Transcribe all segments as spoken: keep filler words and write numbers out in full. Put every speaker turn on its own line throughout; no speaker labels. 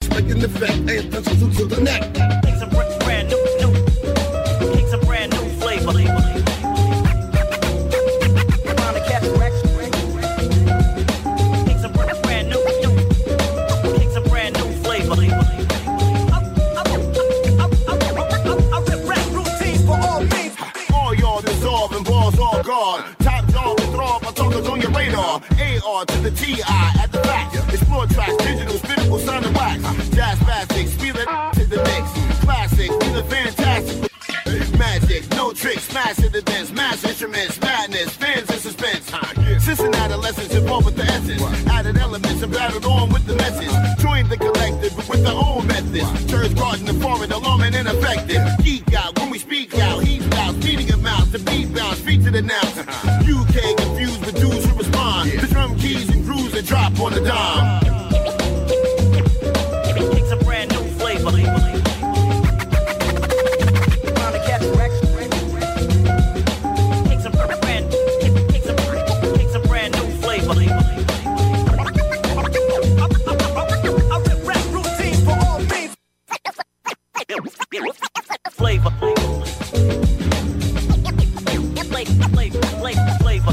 making effect. And pencils to the neck.
Kicks a brand new, new. Kicks a brand new flavor. Trying to catch wreck. Kicks a brand new, new. Kicks a brand new flavor. I rip rap routines for all means.
All y'all dissolve and balls all gone. Top dog and throw up, my talkers on your radar. A R to the T I at the back. Explore tracks, digital, spinable, sound and wax. Jazz fastic, spiel it to the mix. Classic, either fantastic. Magic, no tricks, smash at events, mash instruments, madness, fans in suspense. Since an adolescence involved with the essence, added elements and battled on with the message. Join the collective with their own methods. Church garden, the foreign, alarming and effective. Geek out when we speak out, heat out, speeding amounts, the beat bounce, feet to the nouns. U K confused with dudes who respond. The drum keys and grooves that drop on the dime.
Kicks a brand new flavor. Trying to catch wreck. Kicks a brand, kicks a kicks a brand new flavor. I rip rap routines for all means. Flavor. Flavor. Flavor. Flavor.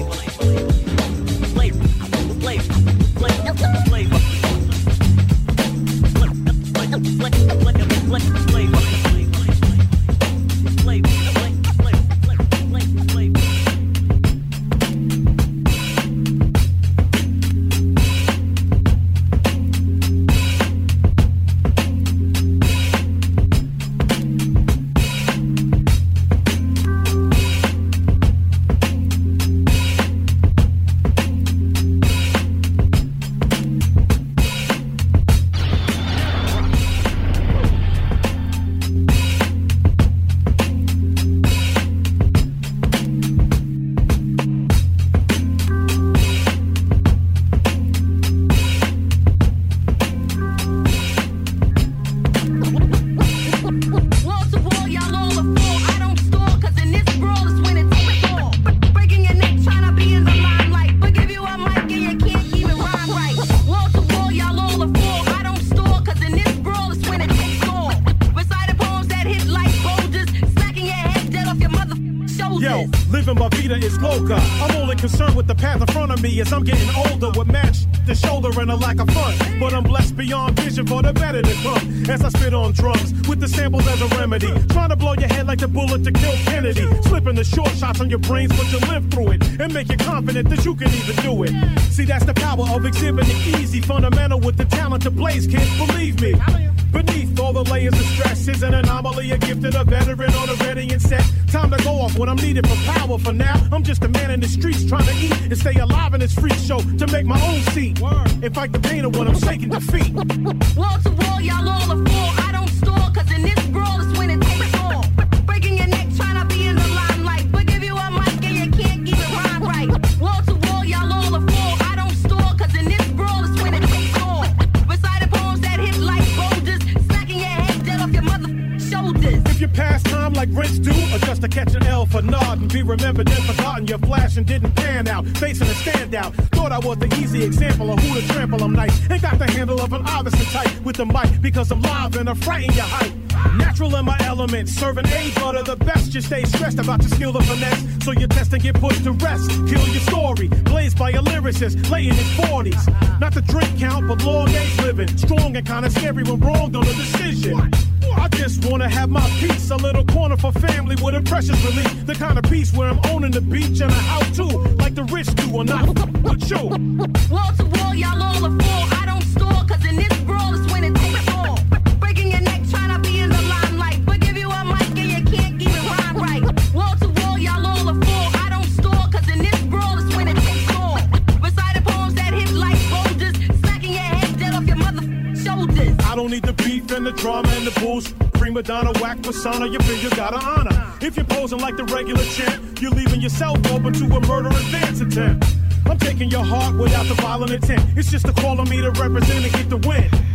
As I'm getting older with match the shoulder and a lack of fun, but I'm blessed beyond vision for the better to come. As I spit on drums with the samples as a remedy, trying to blow your head like the bullet to kill Kennedy, slipping the short shots on your brains, but you live through it and make you confident that you can even do it. See, that's the power of exhibiting easy, fundamental with the talent to blaze, kids, believe me. Beneath all the layers of stress is an anomaly, a gifted, a veteran on a ready and set. Time to go off when I'm needed for power. For now, I'm just a man in the streets trying to eat and stay alive in this freak show to make my own seat. And fight the pain of when I'm shaking defeat.
Wall to wall, y'all all are full. I don't stall, cause in this brawl is when it takes all. Breaking your neck, trying to be in the limelight. But give you a mic and you can't even rhyme right. Wall to wall, y'all all are full. I don't stall, cause in this brawl is when it takes all. Reciting poems that hit like boulders, smacking your head dead off your mother shoulders.
If you pass time like Rents do, or just to catch an L for nod and be remembered and forgotten, your flash and didn't pan out, facing a standout. Thought I was the easy example of who to trample. I'm nice, ain't got the handle of an Iverson type with the mic because I'm live and I frighten your hype. Natural in my element, serving A butter the best. You stay stressed about your skill of finesse, so your test and get put to rest. Kill your story, blazed by a lyricist, late in his forties. Not the drink count, but long age living. Strong and kinda scary when wronged on a decision. I just wanna have my peace, a little corner for family with a precious relief. The kind of peace where I'm owning the beach and a house too, like the rich do, or not with you.
Wall to wall, y'all all are full. I don't stall, cause in this brawl is when it takes all. Breaking your neck, trying to be in the limelight. But give you a mic and you can't even rhyme right. Wall to wall, y'all all are full. I don't stall, cause in this brawl is when it takes all. Reciting poems that hit like boulders, smacking your head dead off your mother shoulders.
I don't need the beef and the drama and the boost. Prima donna, whack persona, you feel you gotta honor. If you're posing like the regular champ, you're leaving yourself open to a murder advance attempt. I'm taking your heart without the violent intent. It's just a call on me to represent and get the win.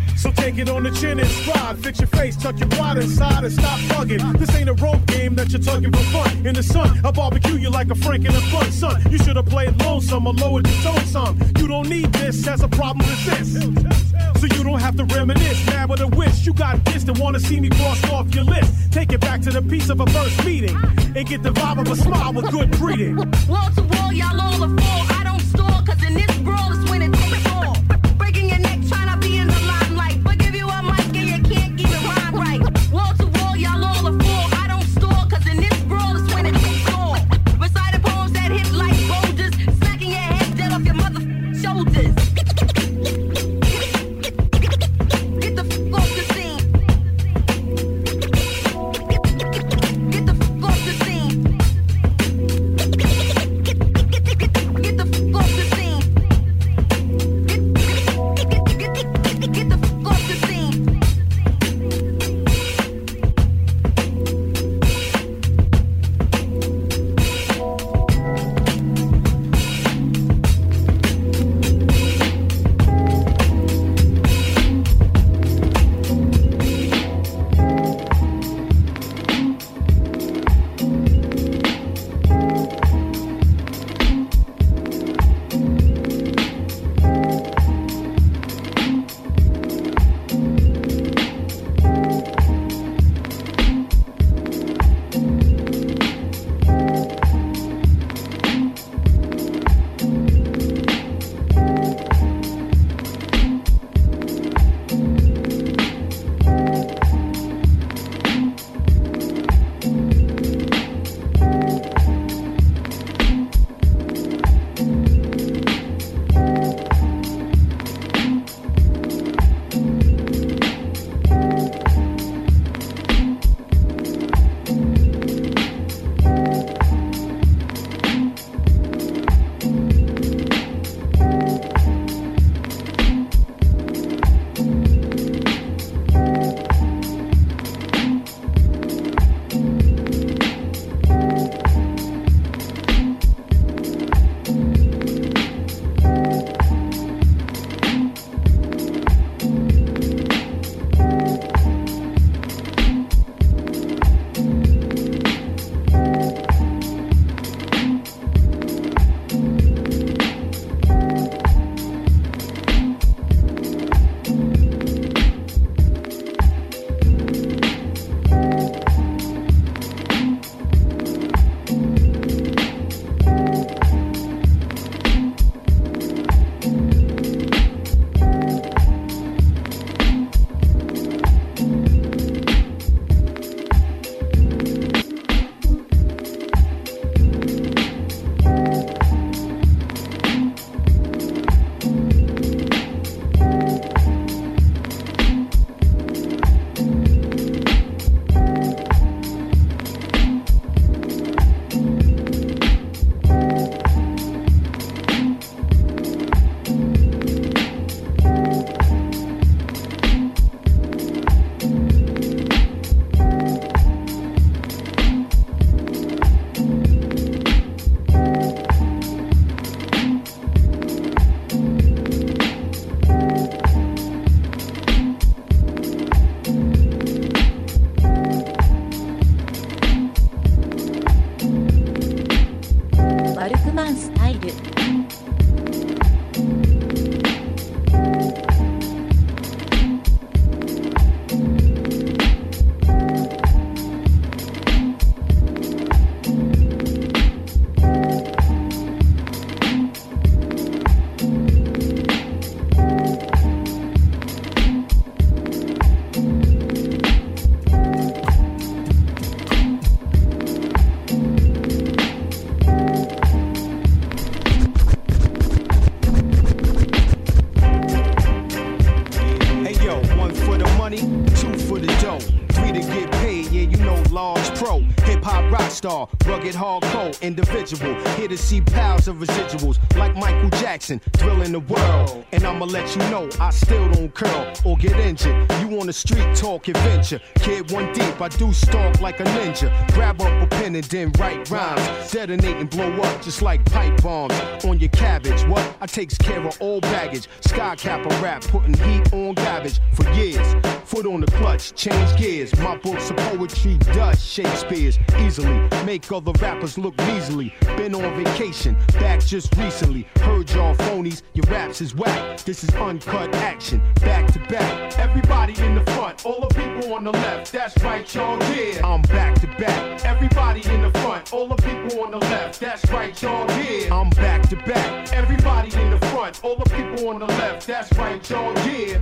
So take it on the chin and stride. Fix your face, tuck your quad inside and stop bugging. This ain't a rope game that you're tugging for fun. In the sun, I barbecue you like a Frank in the front, son. You should have played lonesome or lowered your tone some. You don't need this as a problem with this. So you don't have to reminisce. Mad with a wish, you got this and wanna see me crossed off your list. Take it back to the piece of a first meeting and get the vibe of a smile with good breeding.
Wall to wall, y'all all are fall. I don't stall, cause in this brawl is when it takes all. Breaking your neck, trying to be in the limelight. But give you a mic and you can't even rhyme right. Wall to wall, y'all all are fall. I don't stall, cause in this brawl is when it takes all. Reciting poems that hit like boulders, smacking your head dead off your mother shoulders. Get the f off the scene. Get the f off the scene. Get the f off the scene. Get the f off the scene.
star, rugged, hardcore individual. Here to see piles of residuals like Michael Jackson, thrilling the world. And I'ma let you know I still don't curl or get injured. You on the street talk adventure. Kid one deep, I do stalk like a ninja. Grab up a pen and then write rhymes. Detonate and blow up just like pipe bombs on your cabbage. What? I takes care of all baggage. Sky cap a rap, putting heat on garbage for years. Foot on the clutch, change gears. My books of poetry does Shakespeare's easily. Make other rappers look measly. Been on vacation, back just recently. Heard y'all phonies, your raps is whack. This is uncut action, back to back. Everybody in the front, all the people on the left. That's right, y'all, yeah. I'm back to back. Everybody in the front, all the people on the left. That's right, y'all, yeah. I'm back to back. Everybody in the front, all the people on the left. That's right, y'all, yeah.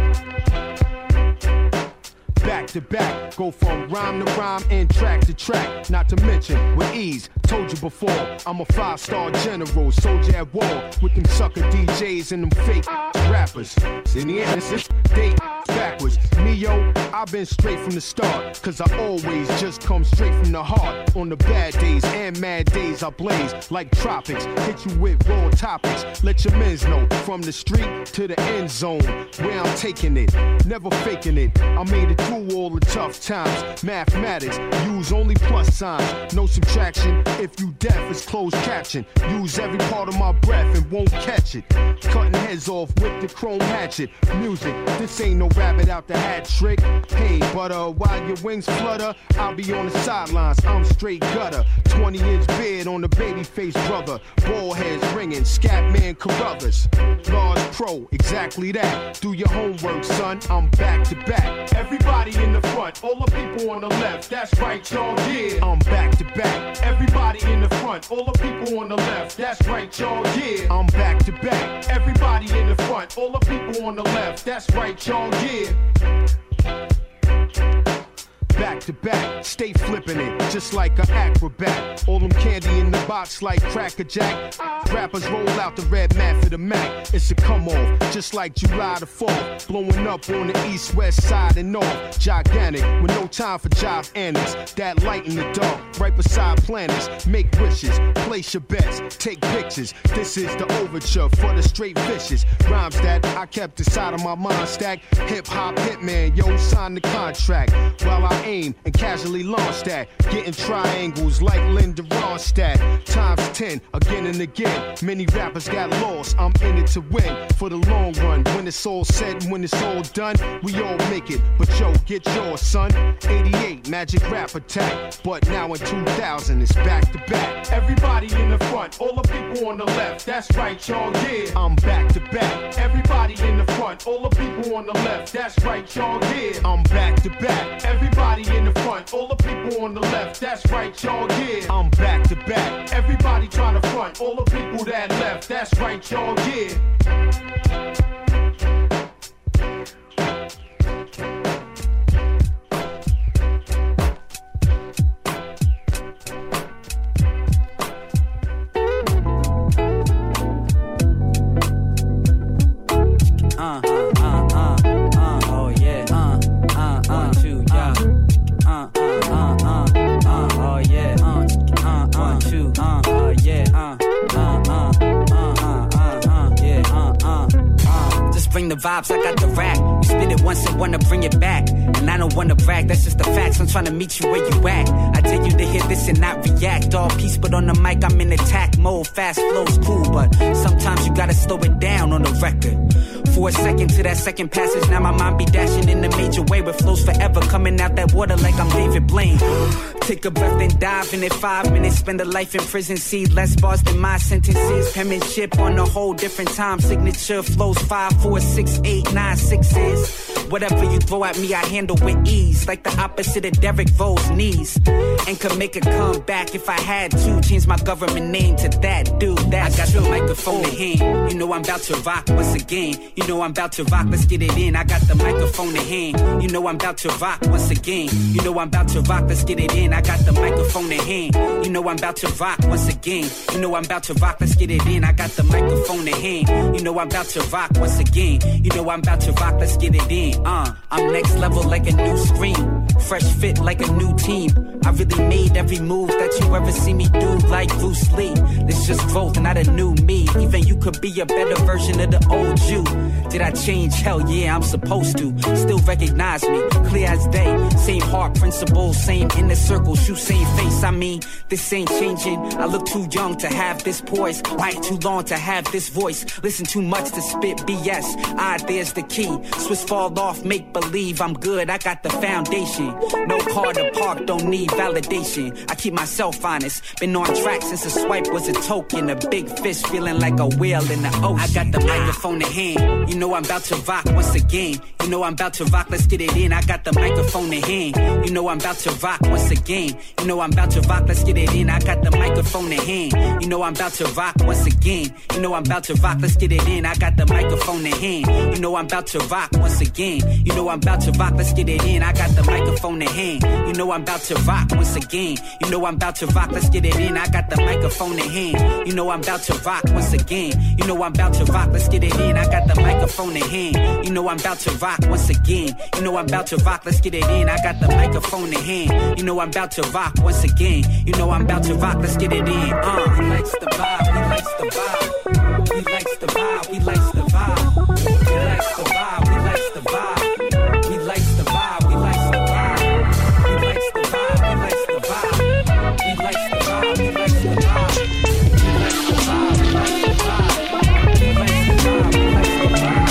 Back to back, go from rhyme to rhyme and track to track. Not to mention with ease. Told you before, I'm a five-star general, soldier at war with them sucker D Js and them fake rappers. In the end, it's they backwards. Me, yo, I've been straight from the start, cause I always just come straight from the heart. On the bad days and mad days, I blaze like tropics. Hit you with raw topics. Let your mens know from the street to the end zone where I'm taking it, never faking it. I made it through all the tough times. Mathematics, use only plus signs, no subtraction. If you deaf, it's closed caption. Use every part of my breath and won't catch it. Cutting heads off with the chrome hatchet. Music, this ain't no rabbit out the hat trick. Hey, but uh, while your wings flutter, I'll be on the sidelines. I'm straight gutter. twenty inch beard on the baby face brother. Ball heads ringing, scat man Carruthers. Large pro, exactly that. Do your homework, son. I'm back to back. Everybody in the front, all the people on the left. That's right, y'all, yeah. I'm back to back. Everybody in the front, all the people on the left. That's right, y'all, yeah. I'm back to back. Everybody in the front, all the people on the left. That's right, y'all, yeah. Back to back, stay flipping it, just like an acrobat. All them candy in the box like Cracker Jack. Rappers roll out the red mat for the Mac. It's a come off, just like July the fourth. Blowing up on the east, west side, and north. Gigantic, with no time for jive annex. That light in the dark, right beside planets. Make wishes, place your bets, take pictures. This is the overture for the straight vicious. Rhymes that I kept inside of my mind stack. Hip hop hitman, yo, sign the contract. While I aim and casually launch that. Getting triangles like Linda Ronstadt. Times ten, again and again. Many rappers got lost, I'm in it to win. For the long run, when it's all said and when it's all done, we all make it. But yo, get yours, son. eighty-eight, Magic Rap Attack. But now in two thousand, it's back to back. Everybody in the front, all the people on the left. That's right, y'all, yeah. I'm back to back. Everybody in the front, all the people on the left. That's right, y'all, yeah. I'm back to back. Everybody in the front, all the people on the left. That's right, y'all, yeah. I'm back to back. Everybody trying to front, all the people that left. That's right, y'all, yeah.
Uh, uh, uh, uh, uh, oh yeah, uh, uh, uh, one, two, yeah, uh, uh, uh, uh, uh, oh yeah, uh, uh, one, two, uh, uh, yeah, uh, uh, uh, uh, uh, uh, uh, yeah, uh, uh, uh. Just bring the vibes, I got the rack. You spit it once and wanna bring it back. And I don't wanna brag, that's just the facts. I'm trying to meet you where you at. I tell you to hear this and not react. All peace, but on the mic, I'm in attack mode. Fast flow's cool, but sometimes you gotta slow it down on the record. For a second to that second passage, now my mind be dashing in a major way with flows forever coming out that water like I'm David Blaine. Take a breath and dive in it. Five minutes, spend a life in prison. See less bars than my sentences. Penmanship on a whole different time. Signature flows five, four, six, eight, nine, sixes. Whatever you throw at me, I handle with ease. Like the opposite of Derek Vo's knees. And could make a comeback if I had to. Change my government name to that dude. That's I got true. The microphone in hand. You know I'm about to rock once again. You know I'm about to rock, let's get it in. I got the microphone in hand. You know I'm about to rock once again. You know I'm about to rock, let's get it in. I got the microphone in hand. You know I'm about to rock once again. You know I'm about to rock, let's get it in. I got the microphone in hand. You know I'm about to rock once again. You know I'm about to rock, let's get it in. Uh, I'm next level like a new screen. fresh fit like a new team. I really made every move that you ever see me do, like Bruce Lee. This just growth, not a new me. Even you could be a better version of the old you. Did I change? Hell yeah, I'm supposed to. Still recognize me, clear as day. Same heart, principles, same inner circle, shoe, same face. I mean, this ain't changing. I look too young to have this poise. Write too long to have this voice. Listen too much to spit B S. Ah, there's the key. Swiss fall off, make believe I'm good. I got the foundation. No car to park, don't need validation. I keep myself honest. Been on track since a swipe was a token. A big fish feeling like a whale in the ocean. I got the microphone in hand. You know I'm about to rock once again. You know I'm about to rock, let's get it in. I got the microphone in hand. You know I'm about to rock once again. You know I'm about to rock, let's get it in. I got the microphone in hand. You know I'm about to rock once again. You know I'm about to rock, let's get it in. I got the microphone in hand. You know I'm about to rock once again. You know I'm about to rock, let's get it in. I got the microphone in hand. You know I'm about to rock once again. You know I'm about to rock, let's get it in. I got the microphone in hand. You know I'm about to rock once again. You know I'm about to rock, let's get it in. I got the microphone in hand. You know I'm about to rock once again. You know I'm about to rock, let's get it in. I got the microphone in hand. You know I'm about to rock once again. You know I'm about to rock, let's get it in. Uh, he likes the vibe, he likes the vibe. He likes the vibe, he likes the vibe. He likes the vibe, he likes the vibe. He likes the vibe, he likes the vibe. He likes the vibe, he likes the vibe. He likes the vibe, he likes the vibe. He likes the vibe, he likes the vibe. He likes the vibe, he likes the vibe.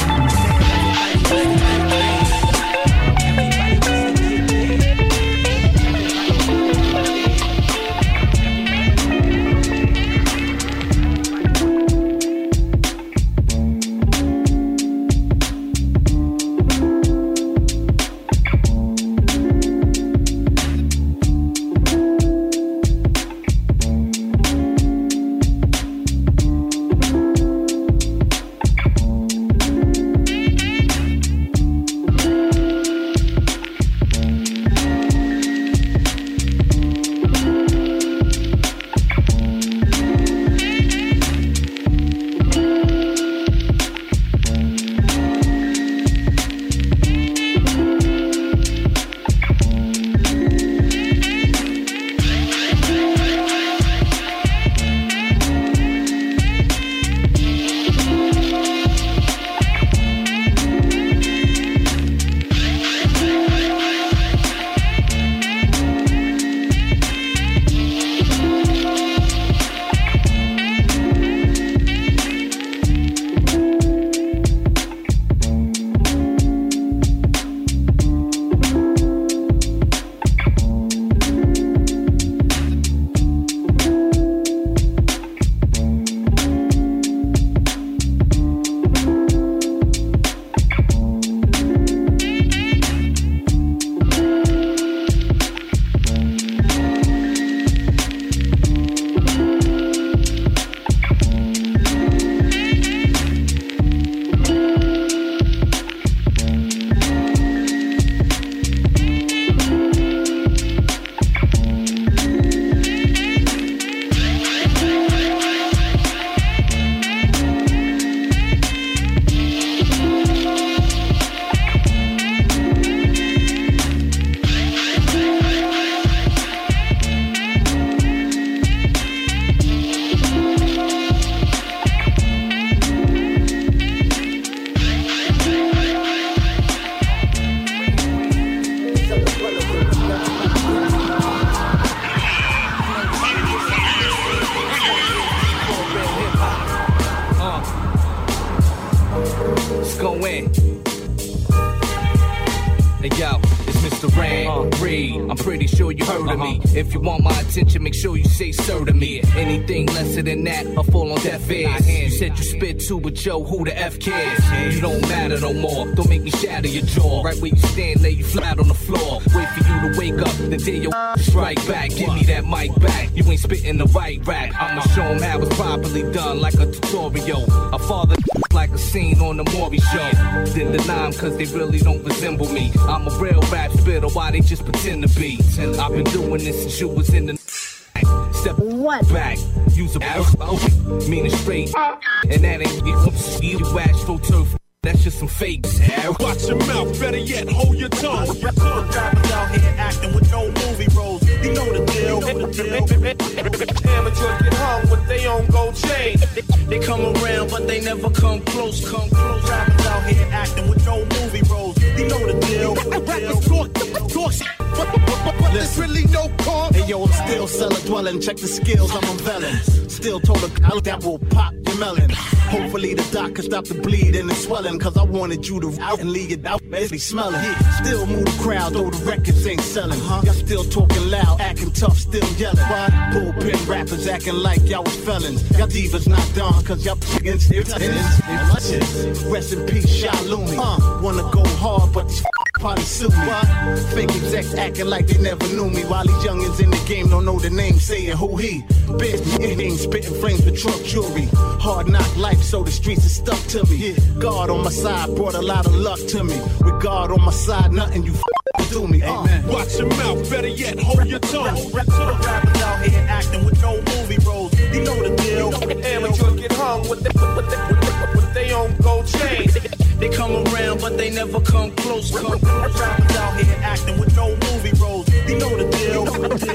If you want my attention, make sure you say sir to me. Anything lesser than that, I'll fall on deaf ears. You said you spit too, but yo, who the F cares? You don't matter no more, don't make me shatter your jaw. Right where you stand, lay you flat on the floor. Wait for you to wake up, the day you strike back. Give me that mic back, you ain't spitting the right rap. I'ma show them how it's properly done, like a tutorial. A father like a scene on the Maury show. Then deny them cause they really don't resemble me. I'm a real rap spitter, why they just pretend to be? I've been doing this since you was in the step what? Back, use a arrow, meaning straight. And that ain't you, you astro turf. That's just some fakes.
Watch your mouth, better yet, hold your tongue.
Rappers out here
Amateurs get hung with their own gold chain.
They come around, but they never come close. Come close. Rappers out here acting with no movie roles. You know the deal. Rappers talk, talk shit, but, but, but, but there's really no cause.
Hey yo, I'm still cellar dwelling. Check the skills I'm unveiling. Still told a girl that will pop your melon. Hopefully the doc can stop the bleeding and swelling. Cause I wanted you to out and leave it out, basically smelling. Still move the crowd, though the records ain't selling. Huh? Y'all still talking loud, acting tough, still yelling. Why? Bullpen rappers acting like y'all was felons. Y'all divas not done, cause y'all against their tenants. Rest in peace, Shalumi. Uh, wanna go hard, but these probably sue me. What? Fake execs acting like they never knew me. While these youngins in the game don't know the name, saying who he. Bitch, ain't spitting frames with Trump jewelry. Hard knock life, so the streets is stuck to me. Yeah. God on my side brought a lot of luck to me. With God on my side, nothing you f do me. Uh.
Watch your mouth, better yet, hold your tongue.
Rappers out here acting with no movie roles. You know the deal.
Amateurs get hung with their with they, with they own gold chain.
They come around, but they never come close. Come close. Rappers out here acting with no movie roles. You know the deal.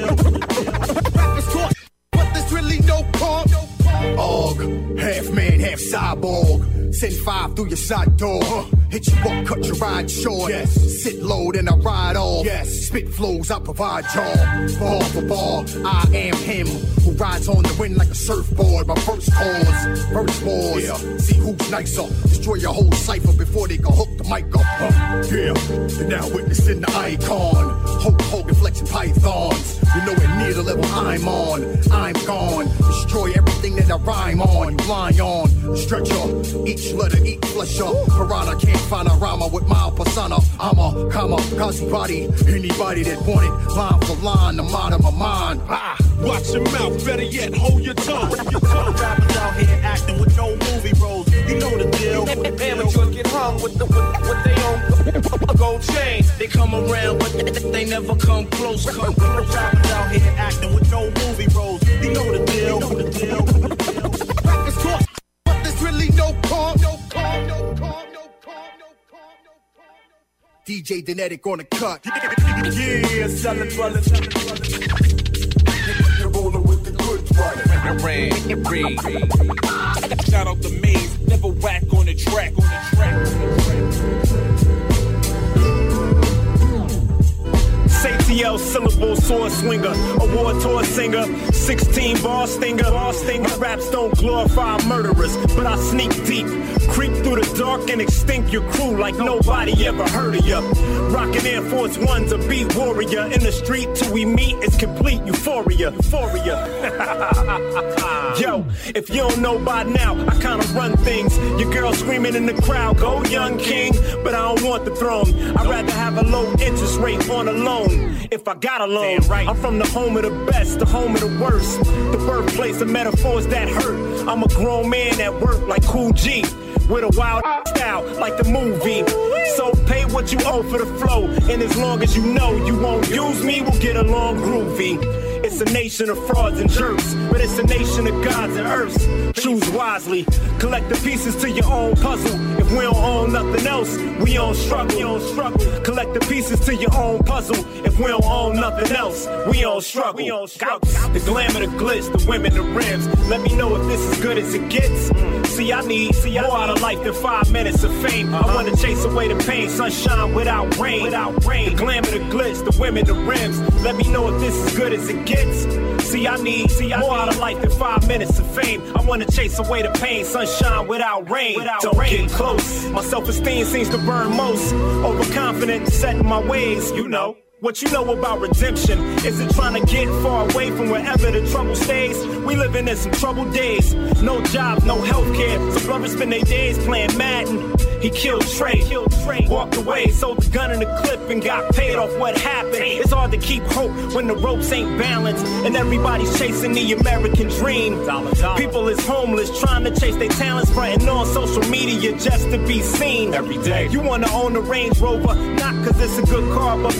Rappers talk, but there's really no cause. Og, half man, half cyborg. Send five through your side door. Huh. Hit you up, cut your ride short. Yes. Sit low, then I ride off. Yes. Spit flows, I provide jaw. Ball for ball, I am him who rides on the wind like a surfboard. My first cause, first wars. Yeah. See who's nicer. Destroy your whole cipher before they can hook the mic up. Huh. Yeah, you're now witnessing the icon. Hulk Hogan flexing pythons. You're nowhere near the level I'm on. I'm gone. Destroy everything that I rhyme on. You lie on. Stretcher. Each letter, each flesher. Piranha can't find a rhymer with my persona. I'm a kamikaze body. Anybody that want it, line for line, I'm out of my mind. Ah.
Watch your mouth, better yet, hold your tongue.
Your tongue. Rappers out here acting with no movie roles. You know the deal.
Amateurs get hung with the with, with their own gold chain.
They come around, but they never come close. Come close. Rappers out here acting with no movie roles. You know the deal. You know the deal.
Rappers talk, but there's really no cause. No cause, no cause, no cause, no cause, no cause. D J Denetic on the cut.
Yeah, selling dwelling, selling dwelling. You're rolling with the good brother.
Shout out to Maze, never whack on the track, on the track, on the track.
Say T L syllable sword swinger, award tour singer, sixteen bar stinger, bar stinger. Raps don't glorify murderers, but I sneak deep, creep through the dark and extinct your crew like nobody ever heard of ya. Rockin' Air Force One's a beat warrior in the street till we meet. It's complete euphoria, euphoria. Yo, if you don't know by now, I kinda run things. Your girl screaming in the crowd, go young king, but I don't want the throne. I'd rather have a low interest rate on a loan. If I got a loan, right. I'm from the home of the best, the home of the worst, the birthplace of metaphors that hurt. I'm a grown man at work like Cool G, with a wild style like the movie. So pay what you owe for the flow, and as long as you know you won't use me, we'll get along groovy. It's a nation of frauds and jerks, but it's a nation of gods and earths. Choose wisely, collect the pieces to your own puzzle. If we don't own nothing else, we don't struggle. We don't struggle. Collect the pieces to your own puzzle. If we don't own nothing else, we don't struggle. We don't struggle. The glamour, the glitz, the women, the rims. Let me know if this is good as it gets. See, I need see, I more out of life than five minutes of fame. I wanna chase away the pain, sunshine without rain. Without rain. The glamour, the glitz, the women, the rims. Let me know if this is good as it gets. See, I need see, I more need. out of life than five minutes of fame. I wanna chase away the pain, sunshine without rain. Without Don't rain. Get close. My self-esteem seems to burn most. Overconfident, set in my ways, you know. What you know about redemption? Is it trying to get far away from wherever the trouble stays? We living in some troubled days. No jobs, no health care. So brothers spend their days playing Madden. He killed Trey, killed Trey, walked away, sold the gun in the clip and got paid off what happened. It's hard to keep hope when the ropes ain't balanced and everybody's chasing the American dream. People is homeless, trying to chase their talents, fronting on social media just to be seen. Every day. You wanna own a Range Rover, not cause it's a good car, but because of the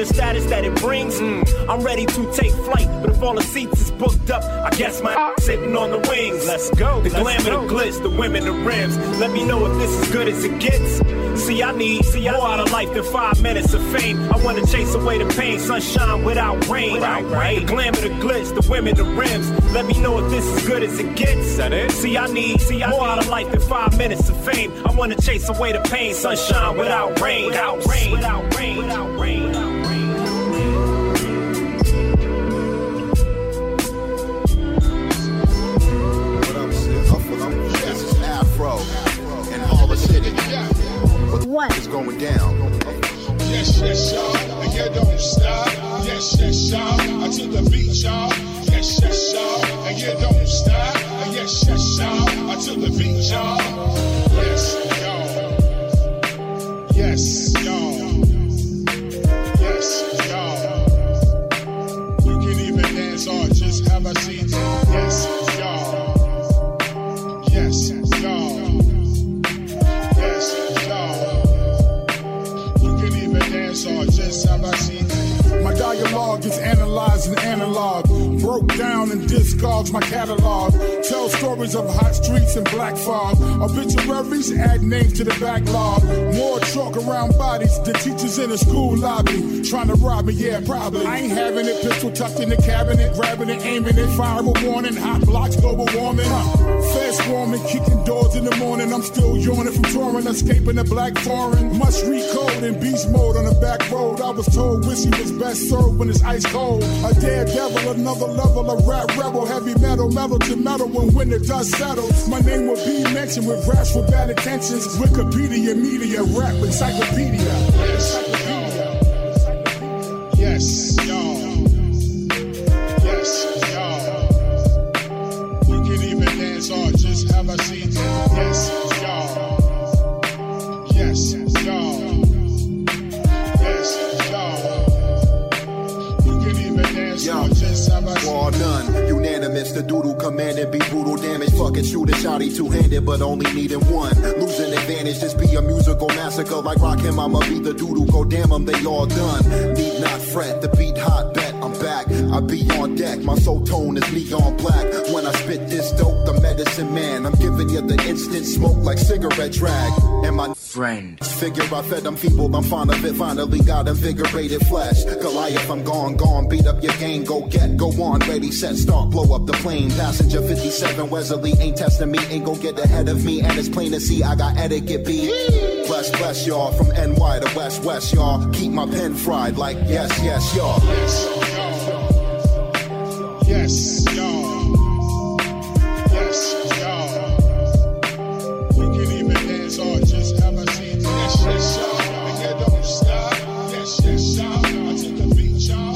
the status that it brings, mm, I'm ready to take flight. But if all the seats is booked up, I guess my sitting on the wings. Let's go. The glamour, the glitz, the women, the rims. Let me know if this is good as it gets. See, I need see, I more out of life than five minutes of fame. I want to chase away the pain, sunshine without rain. Without rain. The glamour, the glitz, the women, the rims. Let me know if this is good as it gets. Is that it? See, I need see, I more out of life than five minutes of fame. I want to chase away the pain, sunshine without rain. Without rain. Without rain. Without rain. Without rain.
What is going down?
Yes, yes, y'all, and you don't stop. Yes, yes, y'all, until the beat, y'all. Yes, yes, y'all, and you don't stop. Yes, yes, y'all, until the beat, y'all. Yes, y'all. Yes, y'all. Yes, y'all. You can even dance or just have a seat. Yes, y'all. Yes, y'all. Or just have I seen it?
My dialogue is analyzed and analog. Broke down and discogs my catalog. Tell stories of hot streets and black fog. Obituaries add names to the backlog. More chalk around bodies. The teachers in the school lobby trying to rob me, yeah, probably. I ain't having it. Pistol tucked in the cabinet. Grabbing it, aiming it. Fire a warning. Hot blocks, global warming. Fast warming, kicking doors in the morning. I'm still yawning from touring. Escaping the black foreign. Must recode in beast mode on the back road. I was told whiskey was best served when it's ice cold. A daredevil, another level of rap rebel. Heavy metal, metal to metal when when the dust settles. My name will be mentioned with raps for bad intentions. Wikipedia, media, rap, encyclopedia.
Yes, y'all. Yes, y'all. You can even dance or just have a seat. Yes, y'all. Yes, y'all.
Yo, war none, unanimous, the doodle commanded, be brutal damage, fucking shoot a shotty two-handed, but only needing one, losing advantage, this be a musical massacre, like Rakim, I'ma be the doodle, go damn them, they all done, need not fret, the beat hot, bet, I'm back, I be on deck, my soul tone is neon black, when I spit this dope, the medicine man, I'm giving you the instant smoke like cigarette drag, and my friend, figure I fed them feeble, I'm fond of it, finally got invigorated flesh, Goliath, I'm gone, gone, beat up your game, go get, go on, ready, set, start, blow up the plane, passenger fifty-seven, Wesley ain't testing me, ain't gon' get ahead of me, and it's plain to see I got etiquette, B, bless, bless y'all, from N Y to West, West, y'all, keep my pen fried, like yes, yes, y'all,
yes, y'all, yes, y'all, you can even dance or just have a seat, yes, yes, y'all, and you don't stop, yes, yes, y'all, until the beat, y'all.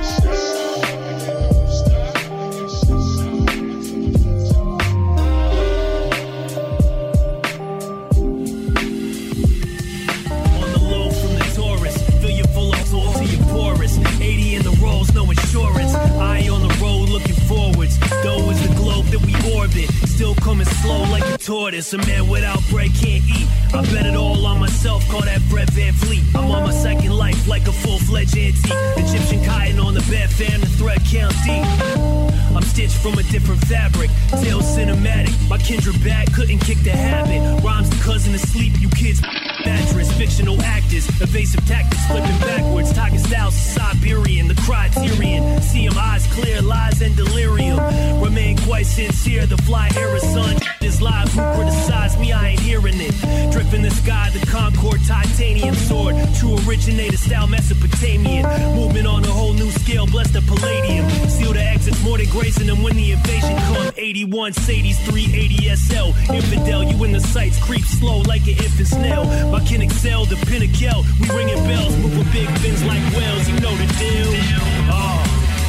No insurance, eye on the road looking forwards. Though is the globe that we orbit, still coming slow like a tortoise. A man without bread can't eat. I bet it all on myself, call that Fred Van Fleet. I'm on my second life like a full-fledged antique. Egyptian kiting on the bed, fam, the thread count deep. I'm stitched from a different fabric, tale cinematic. My kindred bag couldn't kick the habit. Rhymes the cousin asleep, you kids mattress. Fictional actors, evasive tactics, flipping backwards. Tiger styles, Siberian, the criterion. See him eyes clear, lies and delirium. Remain quite sincere, the fly era sun is live. Who criticize me, I ain't hearing it. Drip in the sky, the Concord titanium sword. True originator style Mesopotamian. Movement on a whole new scale, bless the palladium. Seal the exits more than grazing them when the invasion come. eighty-one Sadies, three eighty S L. Infidel, you in the sights, creep slow like an infant snail. My kin excel, the pinnacle. We ringing bells, move with big fins like whales. You know the deal. Oh.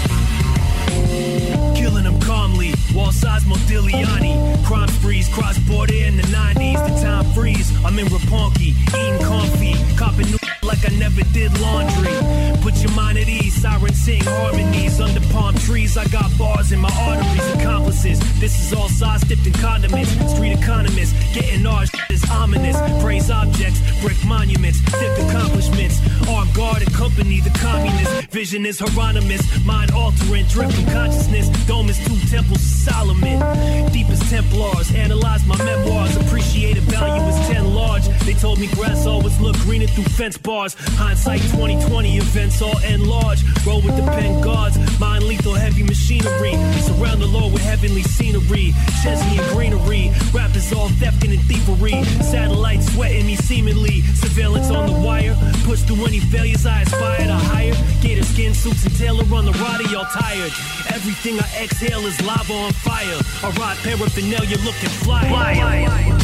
Killing them calmly, wall size Modigliani. Crime sprees, cross border in the nineties. The time freeze, I'm in Raponki, eating comfy, copping new like I never did laundry. put your mind at ease. Sirens sing harmonies under palm trees. I got bars in my arteries, accomplices. This is all sauce dipped in condiments. Street economists getting our shit is ominous. Praise objects, brick monuments, thick accomplishments. Armed guard accompany the communist. Vision is Hieronymus, mind altering, drifting consciousness. Dome is two temples of Solomon. Deepest Templars, analyze my memoirs. Appreciated value is ten large. They told me grass always look greener through fence bars. Hindsight twenty twenty, events all end large. Roll with the pen guards, mind lethal heavy machinery. Surround the Lord with heavenly scenery. Chesney and greenery, rappers all thefting and thievery. Satellites sweating me seemingly. Surveillance on the wire, push through any failures I aspire to hire. Gator skin suits and Taylor on the ride, y'all tired. Everything I exhale is lava on fire. I ride paraphernalia looking fly. fly. fly.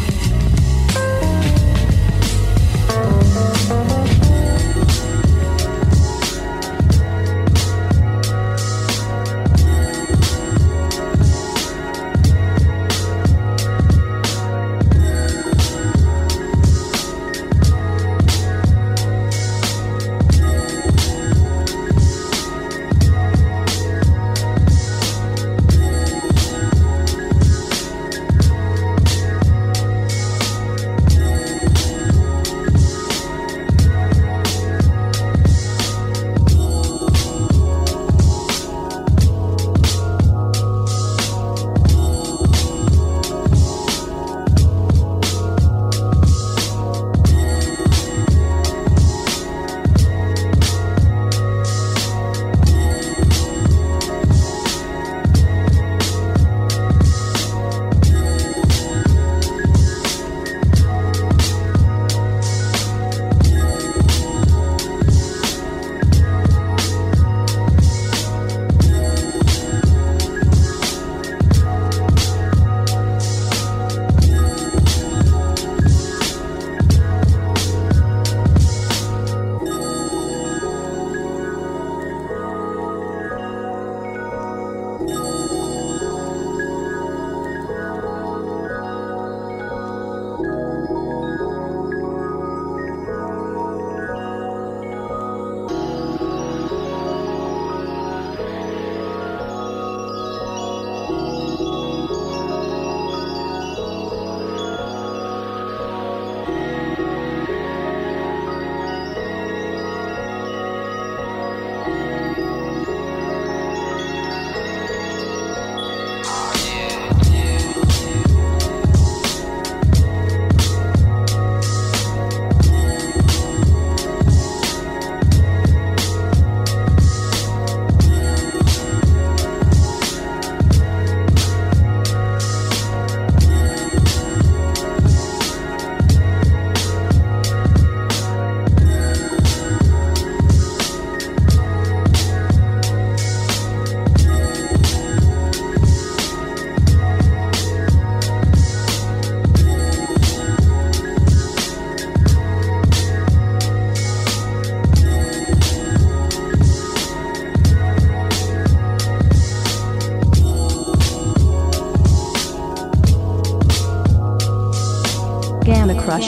Gamma Crush.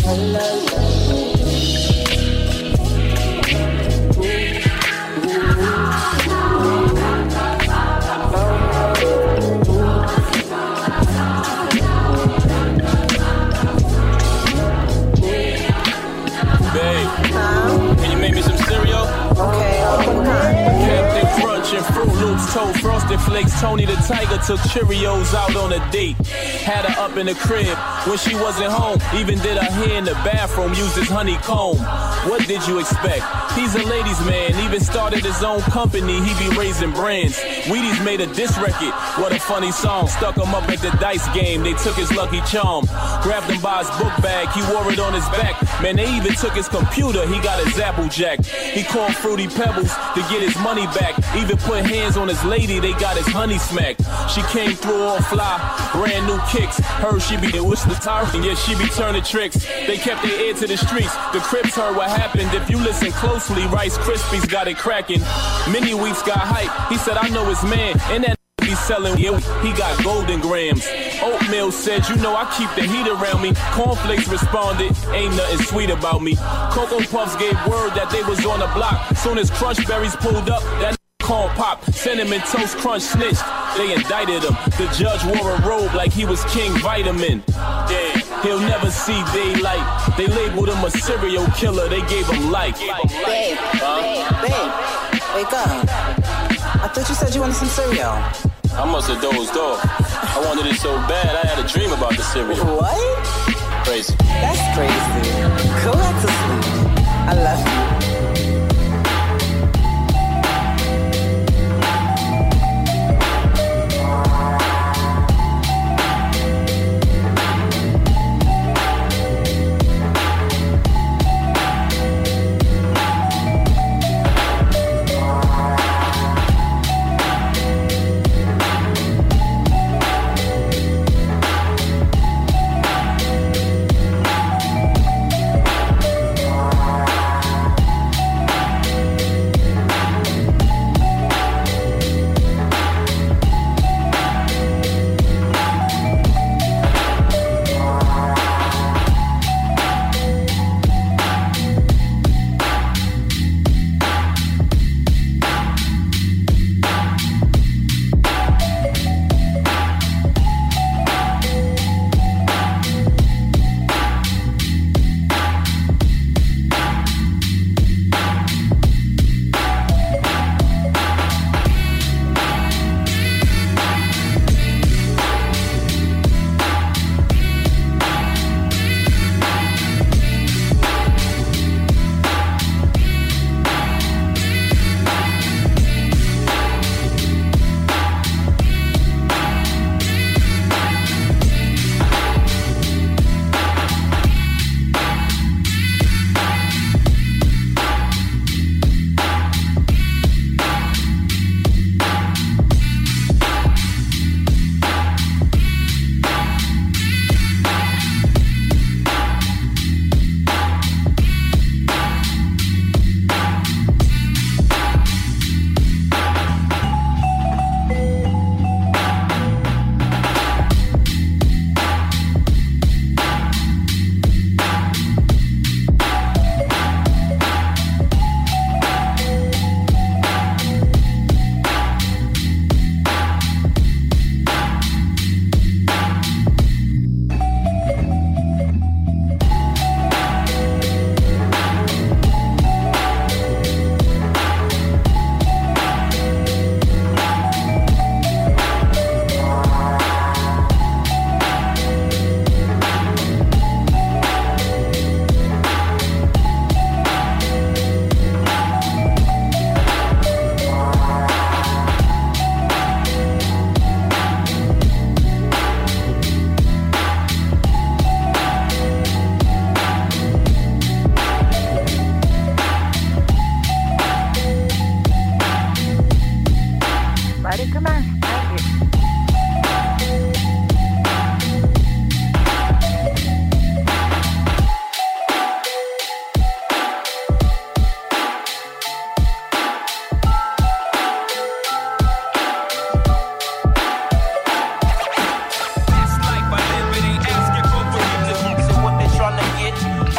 Told Frosted Flakes, Tony the Tiger took Cheerios out on a date. Had her up in the crib when she wasn't home. Even did her hair in the bathroom, used his honeycomb. What did you expect? He's a ladies' man, even started his own company, he be raising brands. Wheaties made a diss record, what a funny song. Stuck him up at the dice game, they took his lucky charm. Grabbed him by his book bag, he wore it on his back. Man, they even took his computer, he got his Applejack. He called Fruity Pebbles to get his money back. Even put hands on his lady, they got his honey smacked. She came through all fly, brand new kicks. Heard she be the what's the tyrant, yeah, she be turning tricks. They kept their ear to the streets, the Crips heard what happened. If you listen closely, Rice Krispies got it cracking. Many weeks got hype, he said I know his man, and that be selling, yeah, he got golden grams. Oatmeal said, you know I keep the heat around me. Cornflakes responded, ain't nothing sweet about me. Cocoa Puffs gave word that they was on the block. Soon as Crunch Berries pulled up, that corn pop, Cinnamon Toast Crunch snitched. They indicted him. The judge wore a robe like he was King Vitamin. Damn, he'll never see daylight. They labeled him a serial killer. They gave him life.
Babe,
huh?
babe, babe, wake up. I thought you said you wanted some cereal.
I must have dozed off. I wanted it so bad, I had a dream about the cereal.
What?
Crazy.
That's crazy. Go back to sleep. I love you.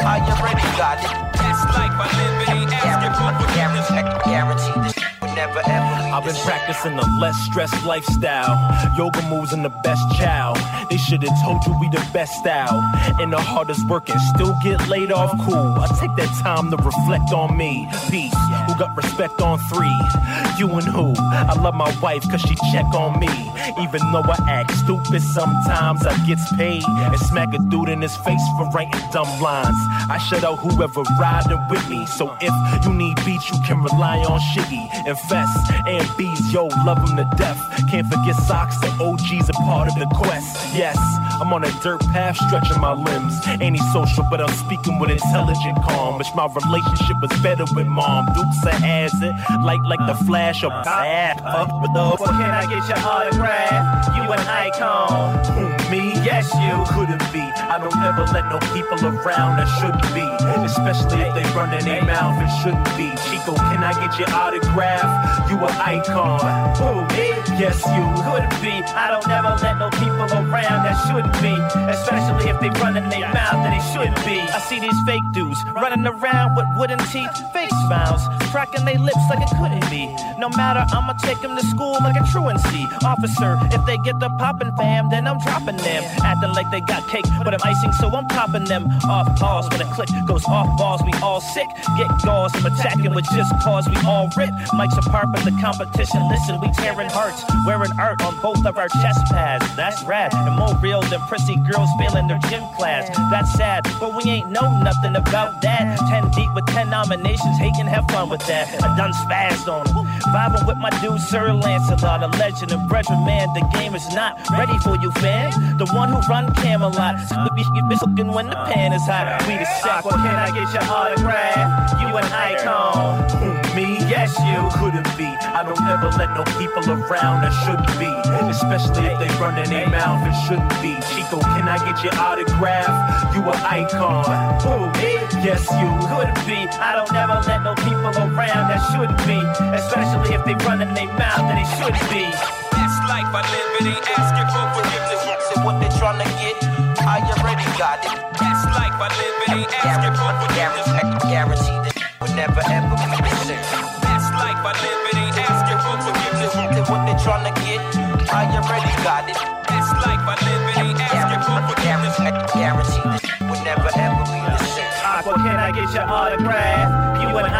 I already got it.
That's life I live, it ain't asking for forgiveness.
Guarantee this would never ever leave.
I've been practicing a less stressed lifestyle. Yoga moves in the best chow. They should have told you we the best style. And the hardest work and still get laid off. Cool. I take that time to reflect on me. Peace. Who got respect on three? You and who? I love my wife cause she check on me. Even though I act stupid sometimes, I gets paid and smack a dude in his face for writing dumb lines. I shut out whoever riding with me. So if you need beats, you can rely on Shiggy and Fest and B's. Yo, love them to death. Can't forget socks, the O G's a part of the quest. Yes, I'm on a dirt path stretching my limbs. Ain't he social, but I'm speaking with intelligent calm. Wish my relationship was better with mom. Dukes has it, like like the flash of bad up with the.
Well, can I get your autograph? You an icon.
Hmm, me? Yes, you couldn't be. I don't ever let no people around that shouldn't be. Especially if they running their mouth, it shouldn't be. Chico, can I get your autograph? You an icon.
Who, me?
Yes, you
couldn't be. I don't ever let no people around that shouldn't be. Especially if they running their mouth and they shouldn't be. I see these fake dudes running around with wooden teeth, fake smiles, cracking their lips like it couldn't be. No matter, I'ma take them to school like a truancy. Officer, if they get the poppin' fam, then I'm dropping them. Acting like they got cake, but I'm icing, so I'm popping them off balls. When a click goes off balls, we all sick. Get gauze from attacking with just cause we all rip. Mics apart, but the competition, listen, we tearing hearts. Wearing art on both of our chest pads. That's rad, and more real than prissy girls failing their gym class. That's sad, but we ain't know nothing about that. Ten deep with ten nominations, hate and have fun with that. I done spazzed on them. Vibing with my dude Sir Lancelot, a legend and brethren, man. The game is not ready for you, fam. The one who run Camelot. You be looking when the pan is hot. We the sack. Well, can I get your autograph? You an icon.
Me? Yes, you couldn't be. I don't ever let no people around that shouldn't be. Especially if they running their mouth, it shouldn't be. Chico, can I get your autograph? You an icon.
Who, me?
Yes, you
couldn't be. I don't ever let no people around that shouldn't be. Especially if they running their mouth and they shouldn't be. That's life I live, it ain't asking for forgiveness.
So what they trying to get, I already got it.
That's life I live, it ain't asking for forgiveness.
Guarantee this would never ever be the same.
That's life I live, it ain't asking for forgiveness.
So what they trying to get, I already got it.
That's life I live, it ain't asking for forgiveness.
Guarantee this would never ever be the same.
Aqua, can I get your autograph? You an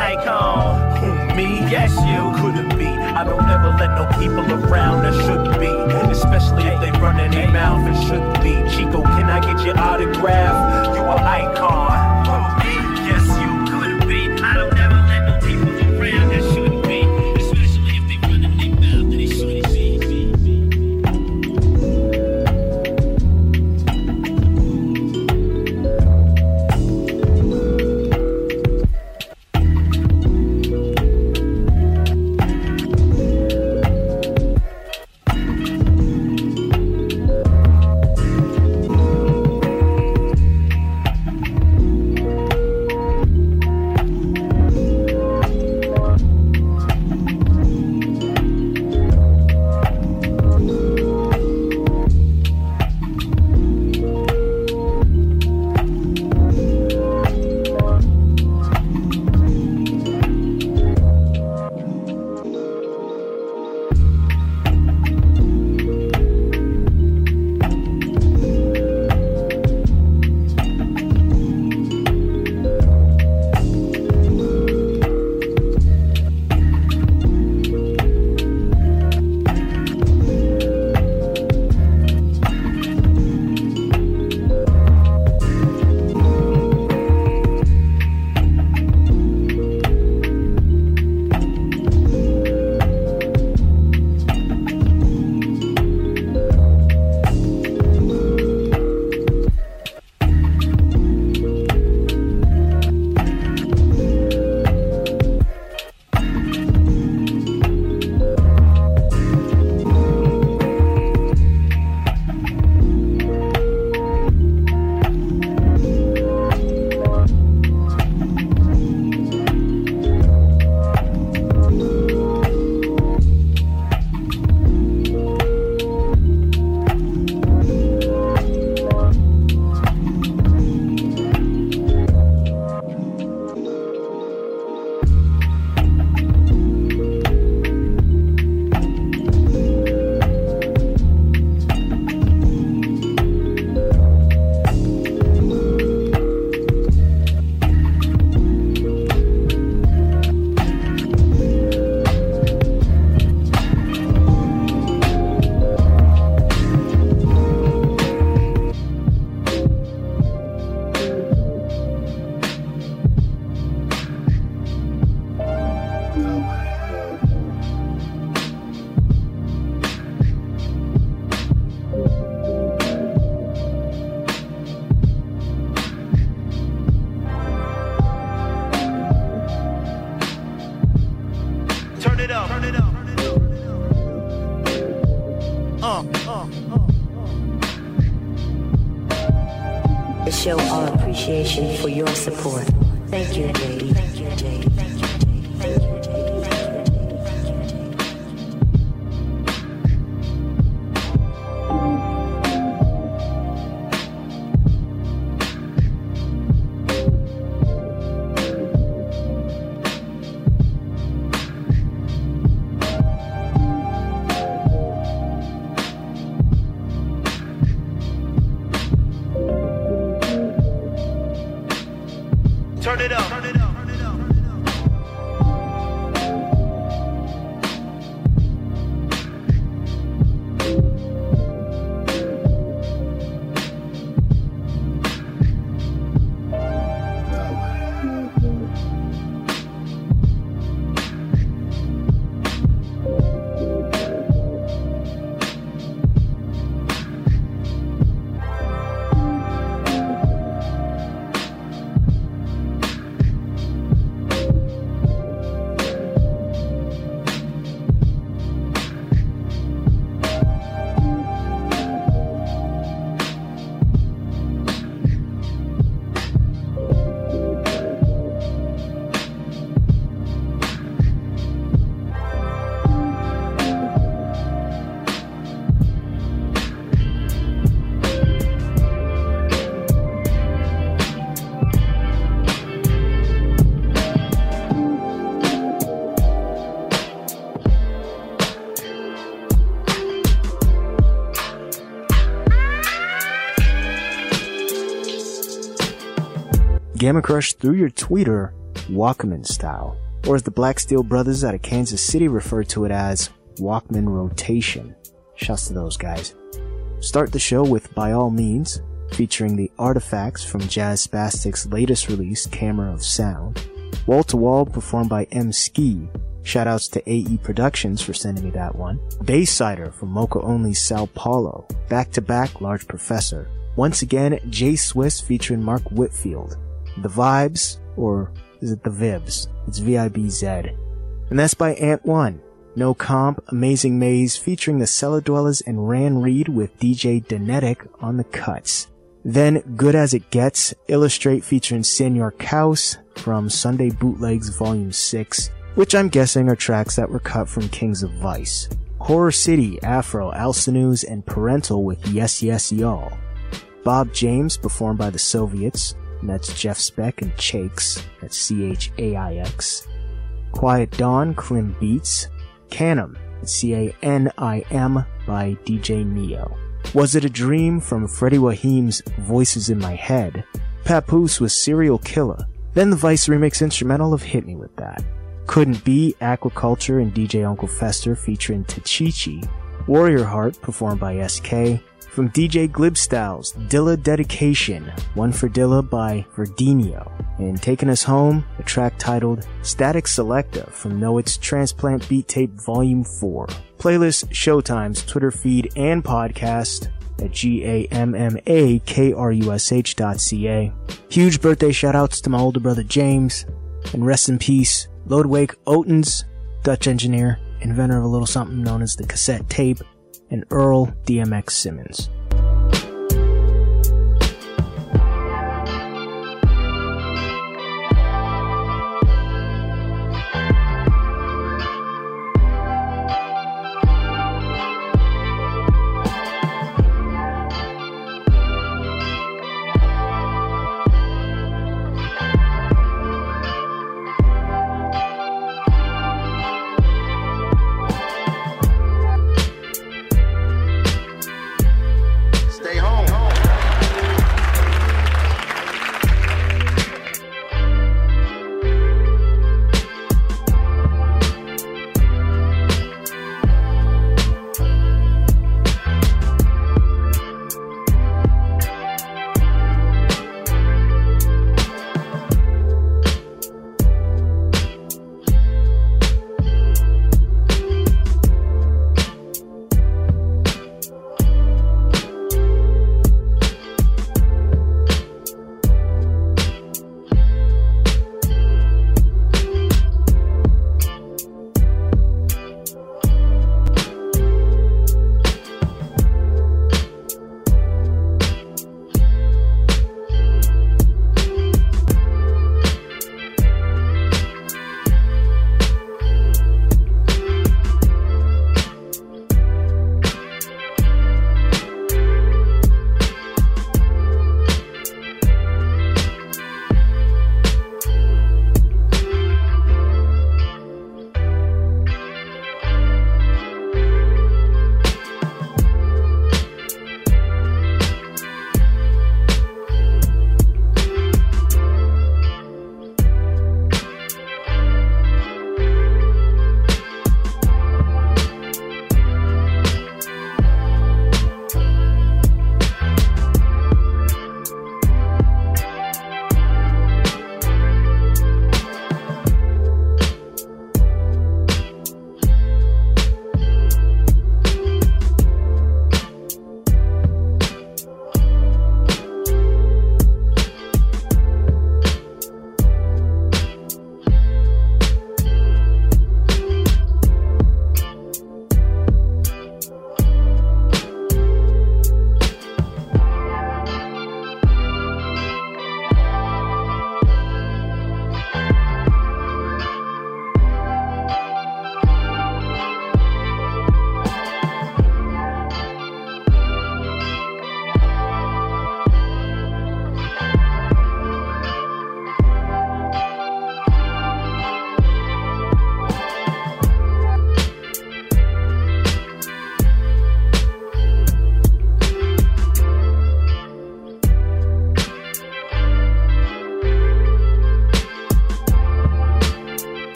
icon.
Me? Yes, you couldn't be. I don't ever let no people around that shouldn't be. Especially if they running their mouth, it shouldn't be. Chico, can I get your autograph? You an icon.
Yes, you couldn't be. I don't ever let no people around that shouldn't be. Especially if they running their mouth and they shouldn't be.
appreciation for your support. Thank you, J D. Thank you, J D. Thank you.
Turn it up. Turn it up. Turn it up.
Gamma Crush through your tweeter, Walkman style, or as the Black Steel Brothers out of Kansas City refer to it as, Walkman rotation. Shouts to those guys. Start the show with By All Means, featuring the artifacts from Jazz Spastic's latest release, Camera of Sound. Wall to Wall, performed by M. Ski. Shoutouts to A E Productions for sending me that one. Baysider from Mocha Only's Sao Paulo. Back to Back, Large Professor. Once again, J Swiss featuring Mark Whitfield. The Vibes, or is it the Vibs? It's V I B Z. And that's by Ant one. No Comp, Amazing Maze featuring the Cellar Dwellers and Ran Reed with D J Denetic on the cuts. Then Good As It Gets, Illustrate featuring Senor Kaus from Sunday Bootlegs Volume six, which I'm guessing are tracks that were cut from Kings of Vice. Horror City, Afro, Alcinous, and Parental with Yes Yes Y'all. Bob James, performed by the Soviets, and that's Jeff Speck and Chakes, that's C H A I X. Quiet Dawn, Clem Beats. Canum, that's C A N I M, by D J Neo. Was It a Dream from Freddie Waheem's Voices in My Head. Papoose with Serial Killer. Then the Vice remix instrumental of Hit Me With That. Couldn't Be, Aquaculture and D J Uncle Fester featuring Tachichi. Warrior Heart, performed by S K. From D J Glibstyles, Dilla Dedication, One for Dilla by Verdinio. And taking us home, a track titled Static Selecta from Know It's Transplant Beat Tape Volume four. Playlist, Showtimes, Twitter feed, and podcast at G A M M A K R U S H dot C A. Huge birthday shoutouts to my older brother James, and rest in peace, Lodewijk Otens, Dutch engineer, inventor of a little something known as the cassette tape, and Earl D M X Simmons.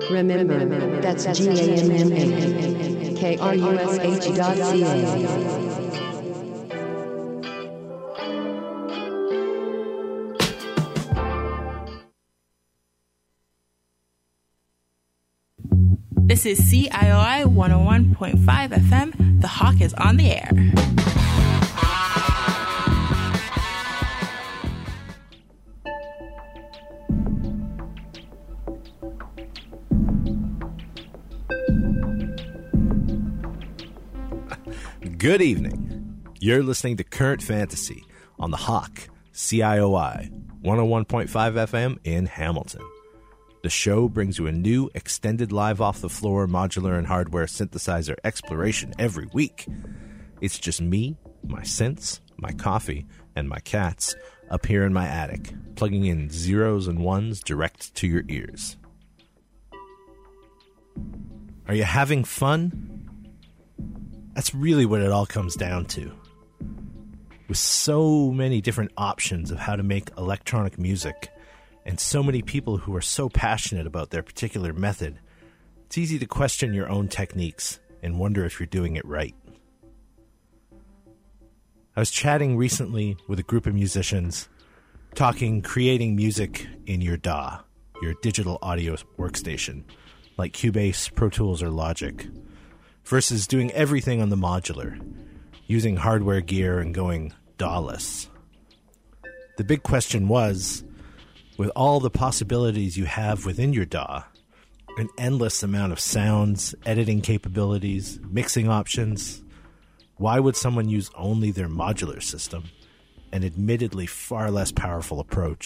Remember, that's G A M M A K R U S H dot C A.
This is C I O I one oh one point five F M. The Hawk is on the air.
Good evening. You're listening to Current Fantasy on The Hawk, C I O I one oh one point five F M in Hamilton. The show brings you a new, extended live off-the-floor modular and hardware synthesizer exploration every week. It's just me, my synths, my coffee, and my cats up here in my attic, plugging in zeros and ones direct to your ears. Are you having fun? That's really what it all comes down to. With so many different options of how to make electronic music, and so many people who are so passionate about their particular method, it's easy to question your own techniques and wonder if you're doing it right. I was chatting recently with a group of musicians, talking creating music in your D A W, your digital audio workstation, like Cubase, Pro Tools, or Logic, versus doing everything on the modular, using hardware gear and going D A W-less. The big question was, with all the possibilities you have within your D A W, an endless amount of sounds, editing capabilities, mixing options, why would someone use only their modular system, an admittedly far less powerful approach,